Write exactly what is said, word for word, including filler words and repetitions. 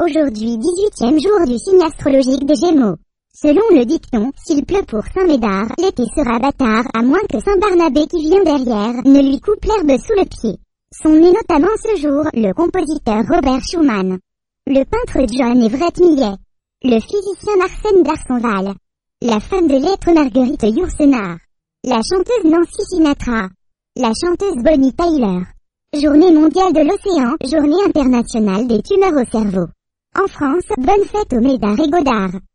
Aujourd'hui dix-huitième jour du signe astrologique des Gémeaux. Selon le dicton, s'il pleut pour Saint-Médard, l'été sera bâtard, à moins que Saint-Barnabé qui vient derrière ne lui coupe l'herbe sous le pied. Sont nés notamment ce jour le compositeur Robert Schumann, le peintre John Everett Millet, le physicien Arsène D'Arsonval, la femme de lettres Marguerite Yourcenar, la chanteuse Nancy Sinatra, la chanteuse Bonnie Tyler. Journée mondiale de l'océan, journée internationale des tumeurs au cerveau. En France, bonne fête aux Médard et Godard.